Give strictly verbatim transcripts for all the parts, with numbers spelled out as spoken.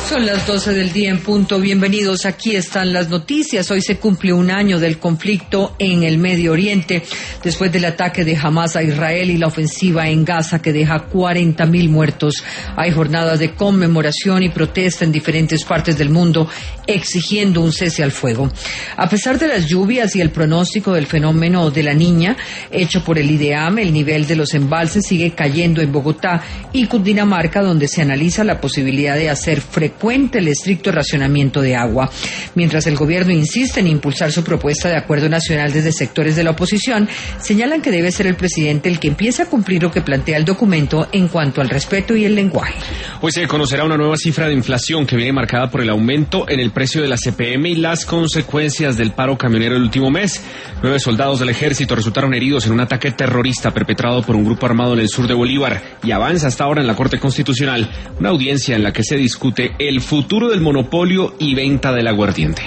Son las doce del día en punto. Bienvenidos. Aquí están las noticias. Hoy se cumple un año del conflicto en el Medio Oriente, después del ataque de Hamas a Israel y la ofensiva en Gaza que deja cuarenta mil muertos. Hay jornadas de conmemoración y protesta en diferentes partes del mundo exigiendo un cese al fuego. A pesar de las lluvias y el pronóstico del fenómeno de la Niña hecho por el IDEAM, el nivel de los embalses sigue cayendo en Bogotá y Cundinamarca, donde se analiza la posibilidad de hacer frecuente el estricto racionamiento de agua. Mientras el gobierno insiste en impulsar su propuesta de acuerdo nacional desde sectores de la oposición, señalan que debe ser el presidente el que empiece a cumplir lo que plantea el documento en cuanto al respeto y el lenguaje. Hoy se conocerá una nueva cifra de inflación que viene marcada por el aumento en el precio de la C P M y las consecuencias del paro camionero el último mes. Nueve soldados del ejército resultaron heridos en un ataque terrorista perpetrado por un grupo armado en el sur de Bolívar, y avanza hasta ahora en la Corte Constitucional una audiencia en la que se discute el futuro del monopolio y venta del aguardiente.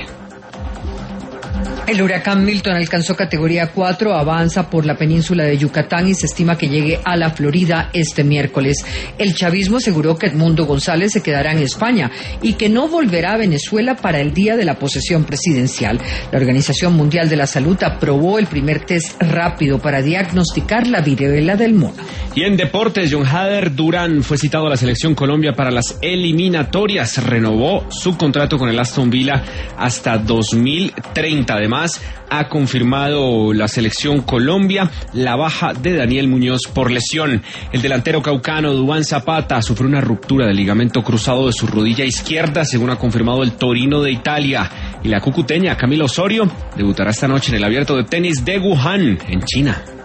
El huracán Milton alcanzó categoría cuatro, avanza por la península de Yucatán y se estima que llegue a la Florida este miércoles. El chavismo aseguró que Edmundo González se quedará en España y que no volverá a Venezuela para el día de la posesión presidencial. La Organización Mundial de la Salud aprobó el primer test rápido para diagnosticar la viruela del mono. Y en deportes, John Hader Durán fue citado a la Selección Colombia para las eliminatorias. Renovó su contrato con el Aston Villa hasta dos mil treinta. Además, ha confirmado la Selección Colombia la baja de Daniel Muñoz por lesión. El delantero caucano Duván Zapata sufrió una ruptura del ligamento cruzado de su rodilla izquierda, según ha confirmado el Torino de Italia. Y la cucuteña Camila Osorio debutará esta noche en el Abierto de Tenis de Wuhan, en China.